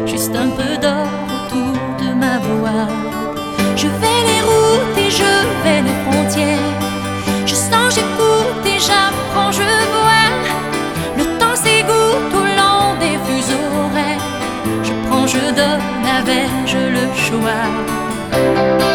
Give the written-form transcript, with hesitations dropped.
juste un peu d'or autour de ma voix. Je vais les routes et je vais les frontières, je sens, j'écoute et j'apprends, je vois. Le temps s'égoutte au long des fuseaux horaires, je prends, je donne, avais-je le choix?